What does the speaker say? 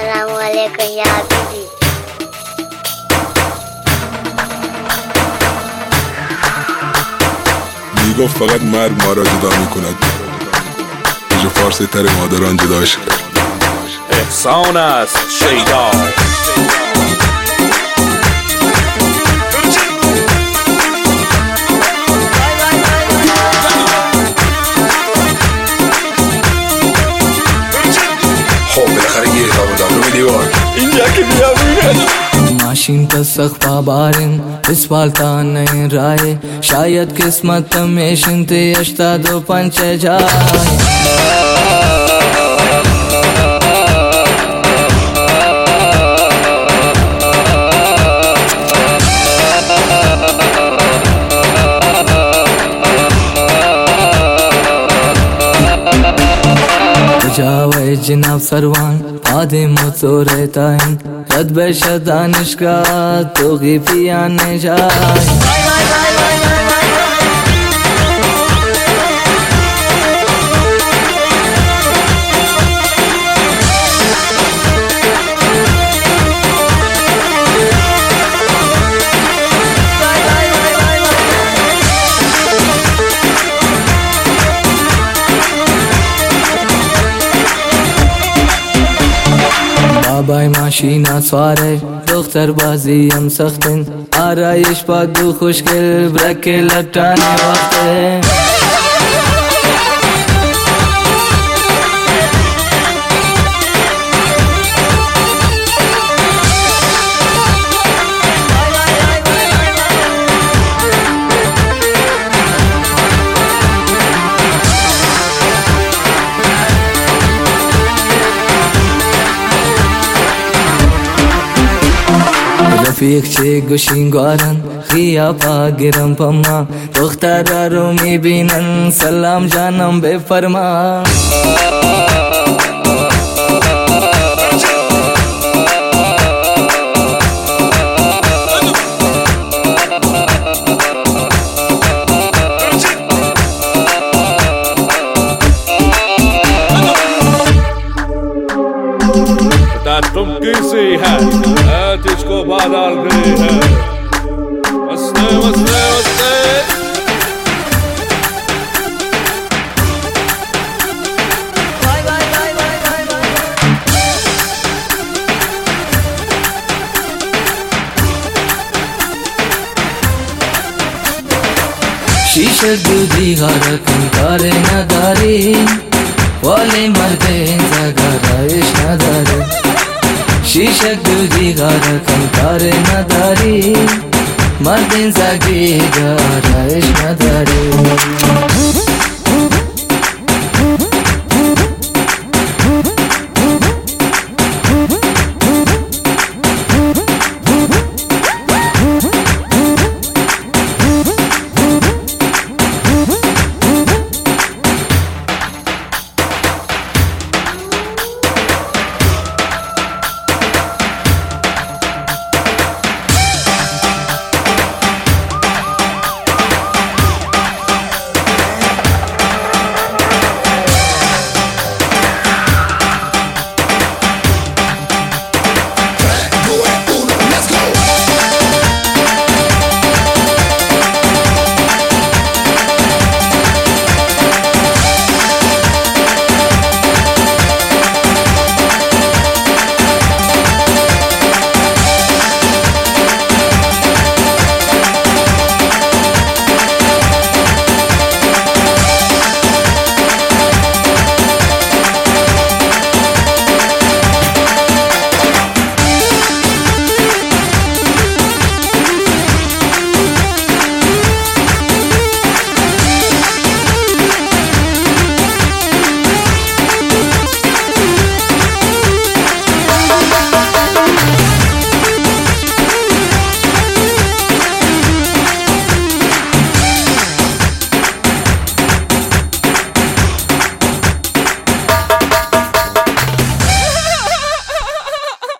السلام علیکم یا حبیبی. میگفت فقط مرگ ما را جدا میکند، جو فارسی تر مادران جداش کرد. احسان است شیدا. خب بالاخره گیری خوابردم رو دیوار اینجا که بیامونه ماشین کا سخت بارن اسفالتا नहीं राय शायद किस्मत में शिंते अष्टा दो पंच जाए जावे जनाब सरवान आदे मुझो रहता है रद बेशदानिश का तो गिफियाने जाए بای ماشینا سواره دختر بازی هم سختن آرایش پاک دو خوشگل برکه لطانه وقته رفیق چه گوشینگارن خیابا گرم پما دختر رو میبینن سلام جانم بفرما तुम किसी है तुझको बादल गई है मस्ते मस्ते मस्ते शीशे दूधी गारा कंकारे नदारी वाले मर्दे जगरा इश्क नदारी शीशे दूधी गारा कंकारे नदारी मर्दे जगी गारा इश्क नदारी